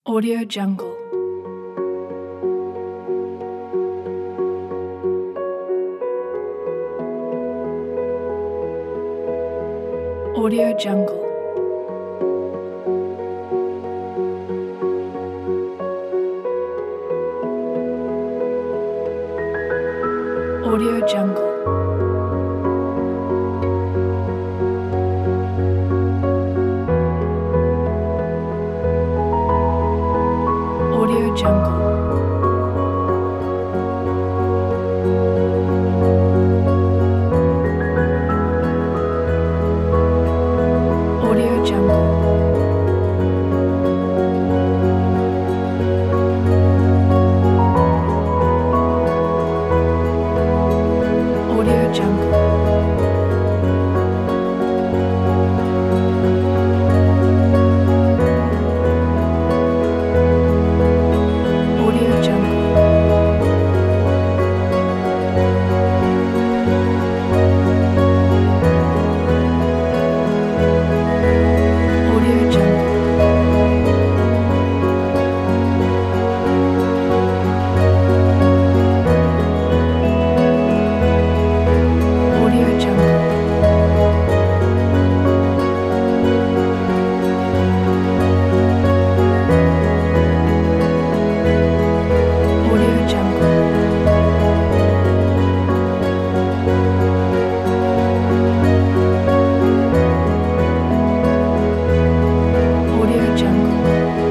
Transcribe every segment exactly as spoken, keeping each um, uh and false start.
Audio Jungle. Audio Jungle. Audio Jungle. Audio Jungle. Audio Jungle. Audio Jungle. Audio Jungle. Audio Jungle. Audio Jungle. Audio Jungle. Audio Jungle.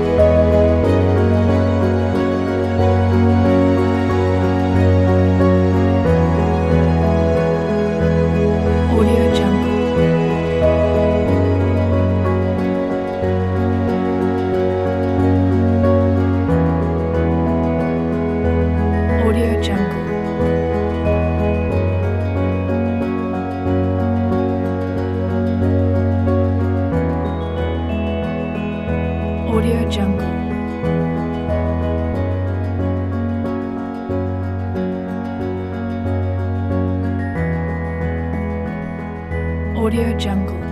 Audio Jungle. Audio Jungle. Audio Jungle. Audio Jungle.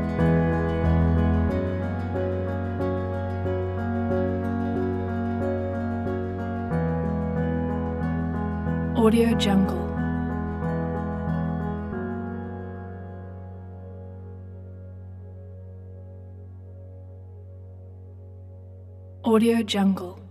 Audio Jungle. Audio Jungle.